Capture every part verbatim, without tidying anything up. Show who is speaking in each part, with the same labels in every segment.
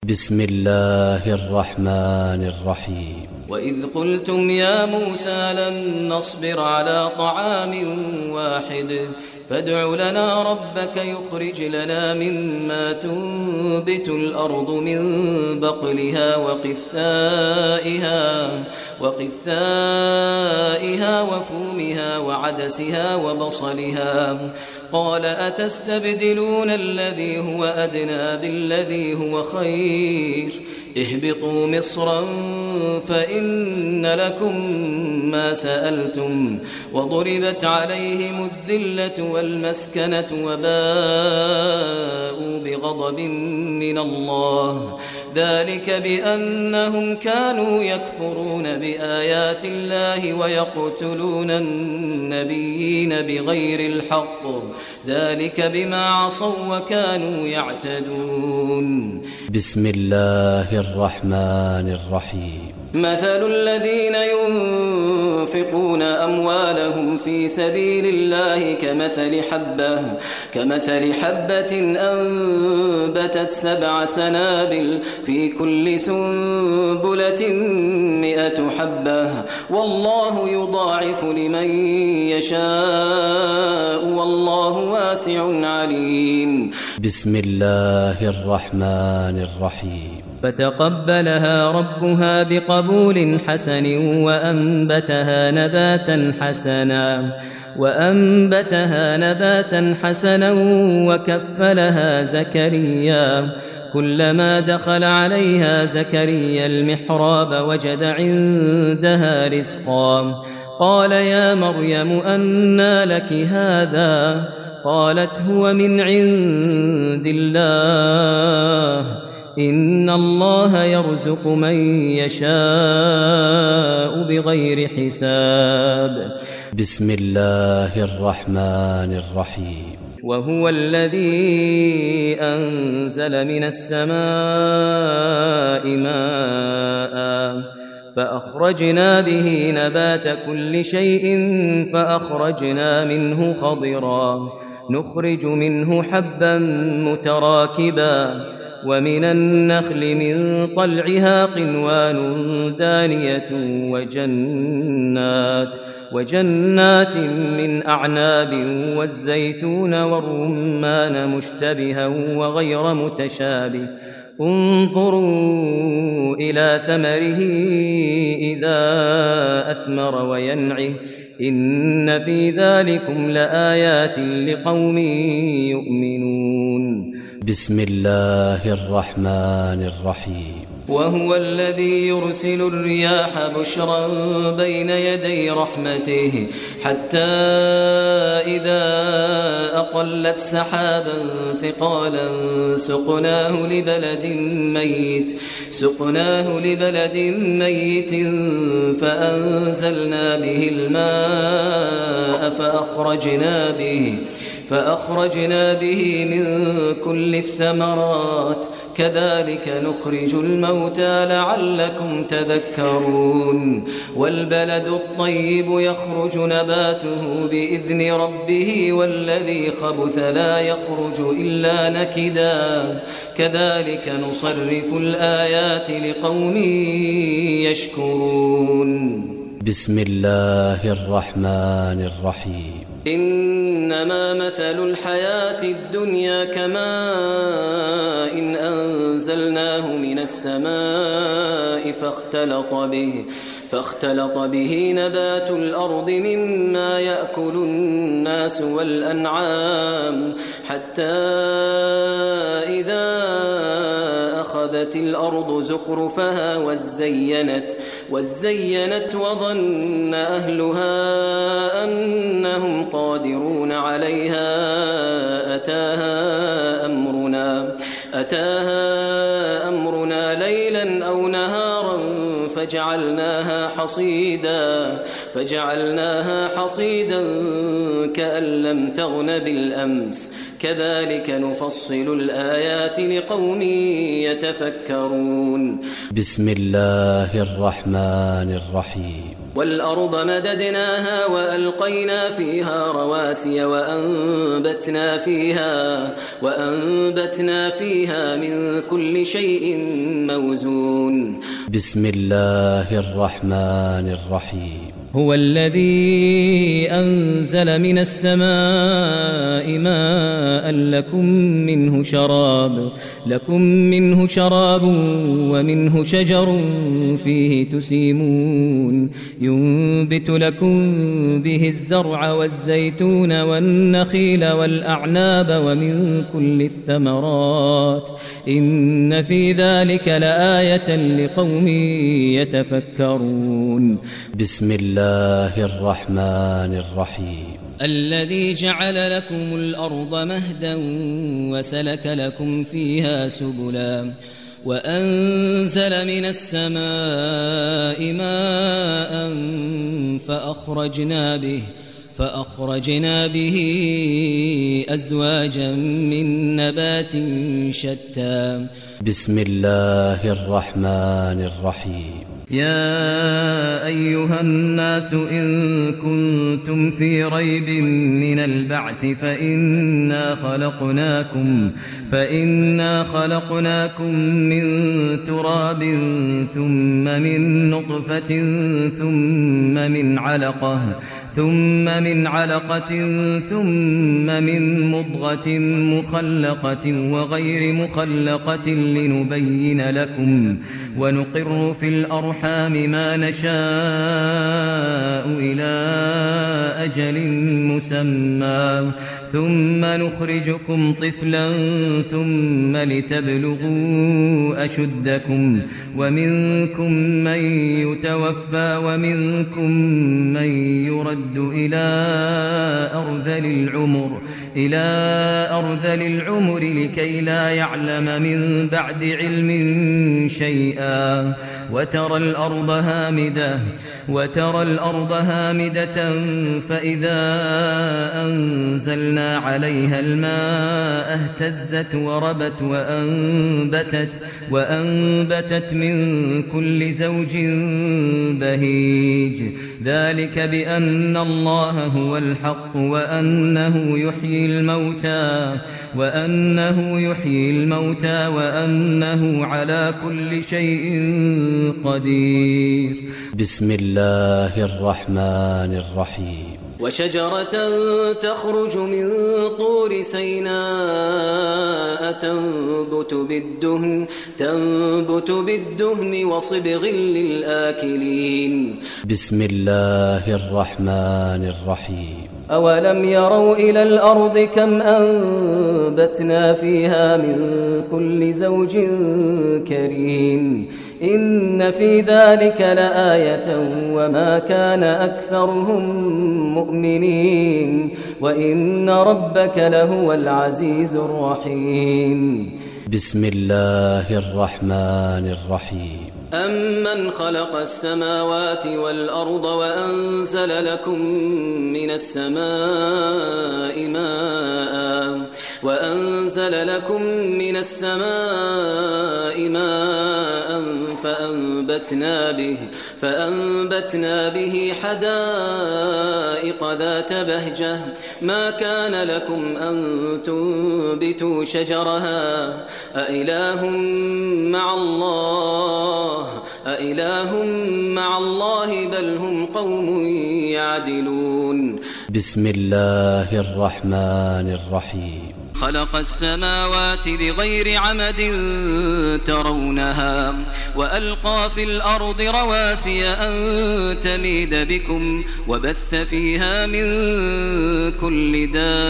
Speaker 1: بسم الله الرحمن الرحيم.
Speaker 2: وإذ قلتم يا موسى لن نصبر على طعام واحد فادع لنا ربك يخرج لنا مما تنبت الأرض من بقلها وقثائها وقثائها وفومها وعدسها وبصلها قال أتستبدلون الذي هو أدنى بالذي هو خير اهبطوا مصرا فإن لكم ما سألتم وضربت عليهم الذلة والمسكنة وباءوا بغضب من الله ذلك بأنهم كانوا يكفرون بآيات الله ويقتلون النبيين بغير الحق ذلك بما عصوا وكانوا يعتدون.
Speaker 1: بسم الله الرحمن الرحيم.
Speaker 2: مثل الذين ينفقون أموالهم في سبيل الله كمثل حبة كمثل حبة أنبتت سبع سنابل في كل سنبلة مئة حبة والله يضاعف لمن يشاء والله واسع عليم.
Speaker 1: بسم الله الرحمن الرحيم.
Speaker 2: فتقبلها ربها بقبول حسن وأنبتها نباتا حسنا وأنبتها نباتا حسنا وكفلها زكريا كلما دخل عليها زكريا المحراب وجد عندها رزقا قال يا مريم أنى لك هذا قالت هو من عند الله إن الله يرزق من يشاء بغير حساب.
Speaker 1: بسم الله الرحمن الرحيم.
Speaker 2: وهو الذي أنزل من السماء ماء فأخرجنا به نبات كل شيء فأخرجنا منه خضرا نخرج منه حبا متراكبا ومن النخل من طلعها قنوان دانية وجنات وجنات من أعناب والزيتون والرمان مشتبها وغير متشابه انظروا إلى ثمره إذا أثمر وينعه إن في ذلكم لآيات لقوم يؤمنون.
Speaker 1: بسم الله الرحمن الرحيم.
Speaker 2: وهو الذي يرسل الرياح بشرا بين يدي رحمته حتى إذا أقلت سحابا ثقالا سقناه لبلد ميت سقناه لبلد ميت فأنزلنا به الماء فأخرجنا به فأخرجنا به من كل الثمرات كذلك نخرج الموتى لعلكم تذكرون. والبلد الطيب يخرج نباته بإذن ربه والذي خبث لا يخرج إلا نكدا كذلك نصرف الآيات لقوم يشكرون.
Speaker 1: بسم الله الرحمن الرحيم.
Speaker 2: إنما مثل الحياة الدنيا كماء إن أنزلناه من السماء فاختلط به فاختلط به نبات الأرض مما يأكل الناس والأنعام حتى إذا أخذت الأرض زخرفها وزينت وزينت وظن أهلها أنهم قادرون عليها أتاها أمرنا أتاها أمرنا ليلا أو نهارا فجعلناها حصيدا فجعلناها حصيدا كأن لم تغن بالأمس كذلك نفصل الآيات لقوم يتفكرون.
Speaker 1: بسم الله الرحمن الرحيم.
Speaker 2: والأرض مددناها وألقينا فيها رواسي وأنبتنا فيها وأنبتنا فيها من كل شيء موزون.
Speaker 1: بسم الله الرحمن الرحيم.
Speaker 3: هو الذي أنزل من السماء ماء لكم منه شراب لكم منه شراب ومنه شجر فيه تسيمون ينبت لكم به الزرع والزيتون والنخيل والأعناب ومن كل الثمرات إن في ذلك لآية لقوم يتفكرون.
Speaker 1: بسم الله الله الرحمن الرحيم.
Speaker 3: الذي جعل لكم الأرض مهدا وسلك لكم فيها سبلا وأنزل من السماء ماء فأخرجنا به فأخرجنا به أزواجا من نبات شتى.
Speaker 1: بسم الله الرحمن الرحيم.
Speaker 3: يا أيها الناس إن كنتم في ريب من البعث فإنا خلقناكم فإنا خلقناكم من تراب ثم من نطفة ثم من علقة ثم من علقة ثم من مضغة مخلقة وغير مخلقة لنبين لكم ونقر في الأرحام ما نشاء إلى أجل مسمى ثم نخرجكم طفلا ثم لتبلغوا أشدكم ومنكم من يتوفى ومنكم من يرد إلى أرذل العمر إلى أرذل العمر لكي لا يعلم من بعد علم شيئا وترى الأرض هامدة وترى الأرض هامدة فإذا أنزلنا عليها الماء اهتزت وربت وأنبتت وأنبتت من كل زوج بهيج ذلك بأن الله هو الحق وأنه يحيي الموتى وأنه يحيي الموتى وأنه على كل شيء قدير.
Speaker 1: بسم الله الرحمن الرحيم.
Speaker 2: وشجرة تخرج من طور سيناء تنبت بالدهن تنبت بالدهن وصبغ للآكلين.
Speaker 1: بسم الله الرحمن الرحيم.
Speaker 2: أولم يروا إلى الأرض كم أنبتنا فيها من كل زوج كريم إن في ذلك لآية وما كان أكثرهم مؤمنين وإن ربك لهو العزيز الرحيم.
Speaker 1: بسم الله الرحمن الرحيم.
Speaker 2: أمن خلق السماوات والأرض وأنزل لكم من السماء ماء وأنزل لكم من السماء ماء فأنبتنا به فأنبتنا به حدائق ذات بهجة ما كان لكم أن تنبتوا شجرها أإله مع الله أإله مع الله بل هم قوم يعدلون.
Speaker 1: بسم الله الرحمن الرحيم.
Speaker 2: خلق السماوات بغير عمد ترونها وألقى في الأرض رواسي أن تميد بكم وبث فيها من كل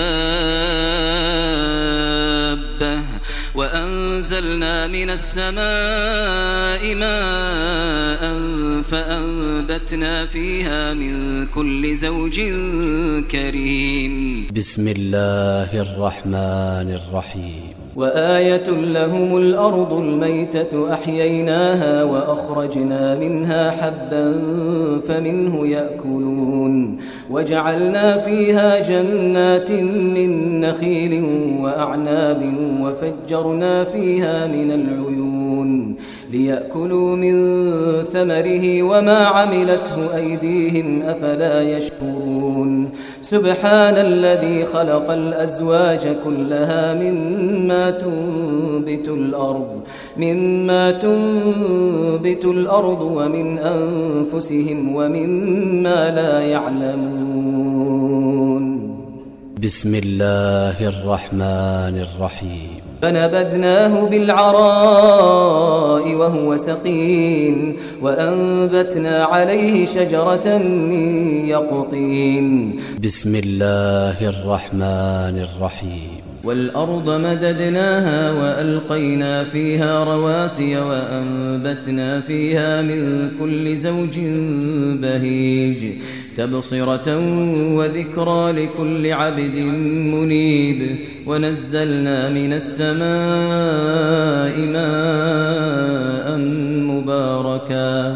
Speaker 2: دابة وأنزلنا من السماء ماء فأنبتنا فيها من كل زوج كريم.
Speaker 1: بسم الله الرحمن الرحيم.
Speaker 2: وآية لهم الأرض الميتة أحييناها وأخرجنا منها حبا فمنه يأكلون وجعلنا فيها جنات من نخيل وأعناب وفجرنا فيها من العيون ليأكلوا من ثمره وما عملته أيديهم أفلا يشكرون سبحان الذي خلق الأزواج كلها مما تنبت الأرض مما تنبت الأرض ومن أنفسهم ومما لا يعلمون.
Speaker 1: بسم الله الرحمن الرحيم.
Speaker 2: فنبذناه بالعراء وهو سقيم وأنبتنا عليه شجرة من يقطين.
Speaker 1: بسم الله الرحمن الرحيم.
Speaker 3: والأرض مددناها وألقينا فيها رواسي وأنبتنا فيها من كل زوج بهيج تبصرة وذكرى لكل عبد منيب ونزلنا من السماء ماء مباركا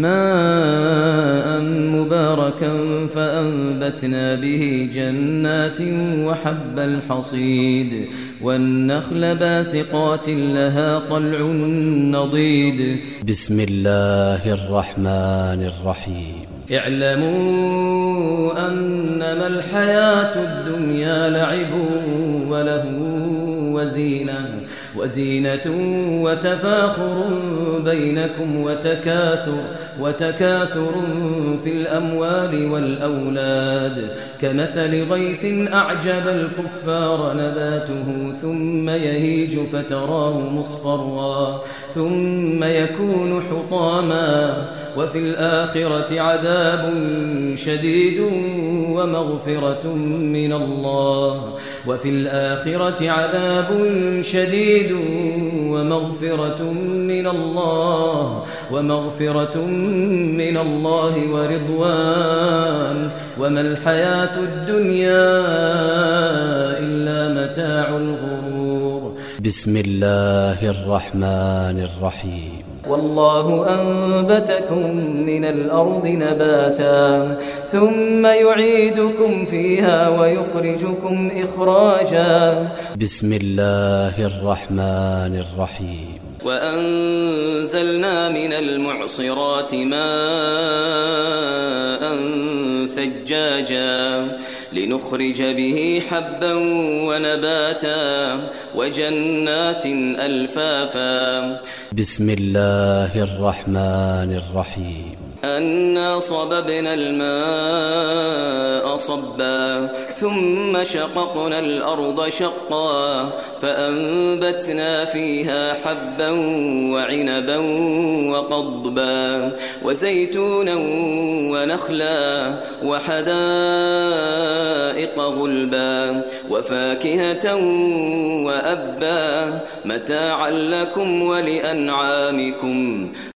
Speaker 3: ماء مباركا فأنبتنا به جنات وحب الحصيد والنخل باسقات لها طلع نضيد.
Speaker 1: بسم الله الرحمن الرحيم.
Speaker 3: اعلموا أنما الحياة الدنيا لعب وله وزينة وزينة وتفاخر بينكم وتكاثر وتكاثر في الأموال والأولاد كمثل غيث أعجب الكفار نباته ثم يهيج فتراه مصفرا ثم يكون حطاما وفي الآخرة عذاب شديد ومغفرة من الله وفي الآخرة عذاب شديد ومغفرة من الله ومغفرة من الله ورضوان وما الحياة الدنيا إلا متاع الغرور.
Speaker 1: بسم الله الرحمن الرحيم.
Speaker 2: والله أنبتكم من الأرض نباتا ثم يعيدكم فيها ويخرجكم إخراجا.
Speaker 1: بسم الله الرحمن الرحيم.
Speaker 2: وأنزلنا من المعصرات ماء ثجاجا لنخرج به حبا ونباتا وجنات ألفافا.
Speaker 1: بسم الله الرحمن الرحيم.
Speaker 2: أنا صببنا الماء صبا ثم شققنا الأرض شقا فأنبتنا فيها حبا وعنبا وقضبا وزيتونا ونخلا وحدائق غلبا وفاكهة وأبا متاعا لكم ولأنعامكم.